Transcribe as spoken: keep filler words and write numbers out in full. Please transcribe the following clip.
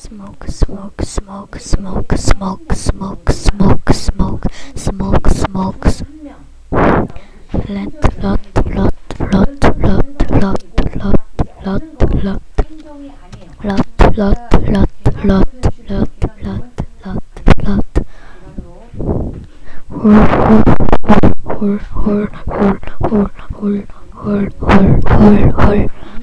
Smoke, smoke, smoke, smoke, smoke, smoke, smoke, smoke, smoke, smoke. Let, lot, lot, lot, lot, lot, lot, lot, lot, lot, lot, lot, lot, lot, lot, lot, lot. Hol, hol, hol, hol, hol, hol, hol, hol, hol, hol.